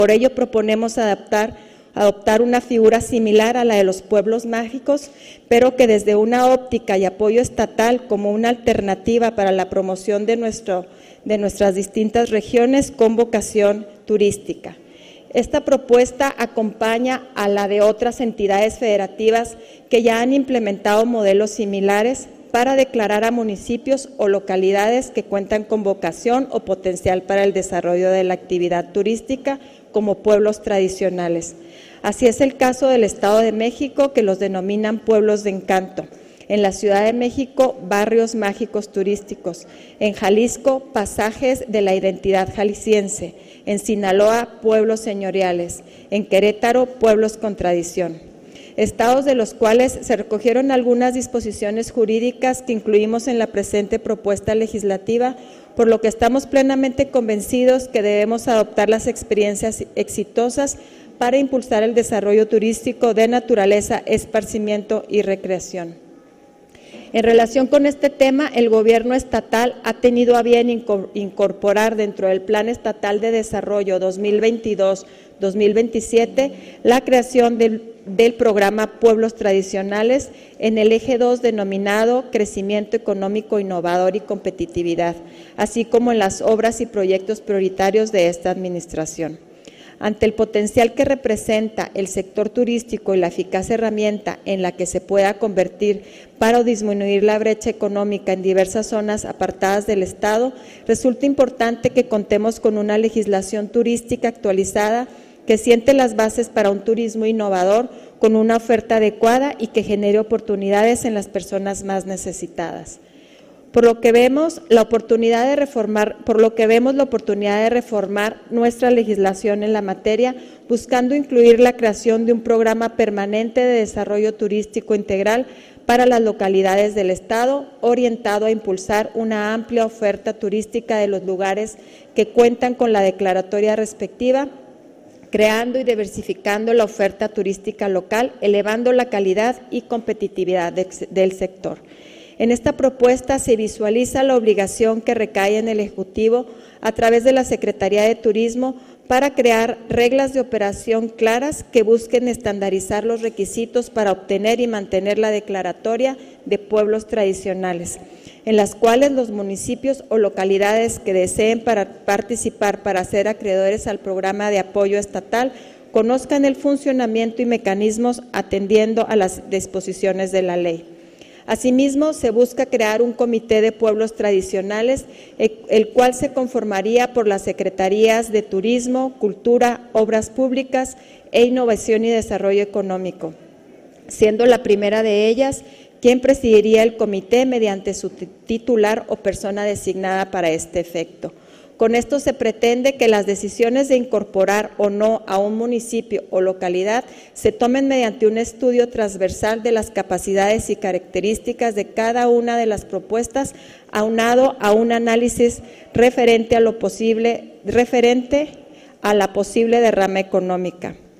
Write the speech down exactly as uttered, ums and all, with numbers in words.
Por ello proponemos adaptar, adoptar una figura similar a la de los pueblos mágicos, pero que desde una óptica y apoyo estatal como una alternativa para la promoción de, nuestro, de nuestras distintas regiones con vocación turística. Esta propuesta acompaña a la de otras entidades federativas que ya han implementado modelos similares para declarar a municipios o localidades que cuentan con vocación o potencial para el desarrollo de la actividad turística como pueblos tradicionales. Así es el caso del Estado de México, que los denominan pueblos de encanto. En la Ciudad de México, barrios mágicos turísticos. En Jalisco, pasajes de la identidad jalisciense. En Sinaloa, pueblos señoriales. En Querétaro, pueblos con tradición. Estados de los cuales se recogieron algunas disposiciones jurídicas que incluimos en la presente propuesta legislativa, por lo que estamos plenamente convencidos que debemos adoptar las experiencias exitosas para impulsar el desarrollo turístico de naturaleza, esparcimiento y recreación. En relación con este tema, el Gobierno estatal ha tenido a bien incorporar dentro del Plan Estatal de Desarrollo dos mil veintidós a dos mil veintisiete la creación del, del programa Pueblos Tradicionales en el eje dos denominado Crecimiento Económico Innovador y Competitividad, así como en las obras y proyectos prioritarios de esta administración. Ante el potencial que representa el sector turístico y la eficaz herramienta en la que se pueda convertir para disminuir la brecha económica en diversas zonas apartadas del Estado, resulta importante que contemos con una legislación turística actualizada que siente las bases para un turismo innovador con una oferta adecuada y que genere oportunidades en las personas más necesitadas. Por lo que vemos la oportunidad de reformar, por lo que vemos la oportunidad de reformar nuestra legislación en la materia, buscando incluir la creación de un programa permanente de desarrollo turístico integral para las localidades del Estado, orientado a impulsar una amplia oferta turística de los lugares que cuentan con la declaratoria respectiva, creando y diversificando la oferta turística local, elevando la calidad y competitividad de, del sector. En esta propuesta se visualiza la obligación que recae en el Ejecutivo a través de la Secretaría de Turismo para crear reglas de operación claras que busquen estandarizar los requisitos para obtener y mantener la declaratoria de pueblos tradicionales, en las cuales los municipios o localidades que deseen para participar para ser acreedores al programa de apoyo estatal conozcan el funcionamiento y mecanismos atendiendo a las disposiciones de la ley. Asimismo, se busca crear un comité de pueblos tradicionales, el cual se conformaría por las Secretarías de Turismo, Cultura, Obras Públicas e Innovación y Desarrollo Económico, siendo la primera de ellas quien presidiría el comité mediante su titular o persona designada para este efecto. Con esto se pretende que las decisiones de incorporar o no a un municipio o localidad se tomen mediante un estudio transversal de las capacidades y características de cada una de las propuestas, aunado a un análisis referente a lo posible, referente a la posible derrama económica.